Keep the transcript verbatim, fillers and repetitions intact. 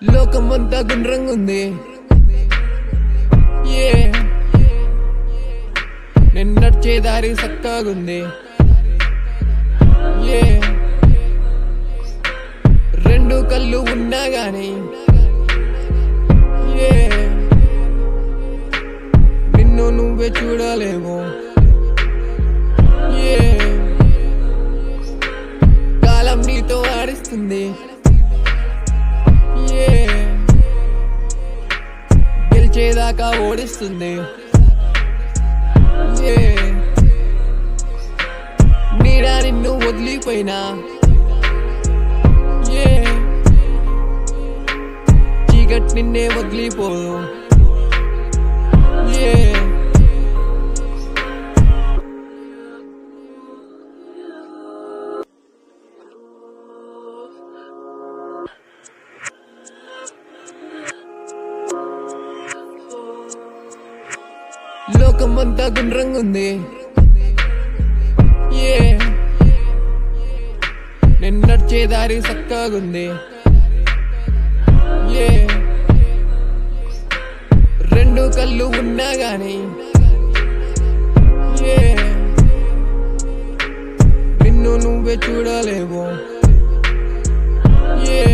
లోకమంతా గుండ్రంగుంది. ఏ నేను నడిచే దారి సక్కాగుంది. ఏ రెండు కళ్ళు ఉన్నా గాని ఏ నిన్ను నువ్వే చూడలేవు. ఏ కాలం నీతో ఆడిస్తుంది. ఏ గెలిచేదాకా ఓడిస్తుంది. ఏ నీడా నిన్ను వదిలిపోయినా ఏ చీకటి నిన్నే వదిలిపోదు. ఏ లోకమంతా గుండ్రంగుంది. ఏ నేను నడిచే దారి సక్కాగుంది. ఏ రెండు కళ్ళు ఉన్నా గాని ఏ నిన్ను నువ్వే చూడలేవు. ఏ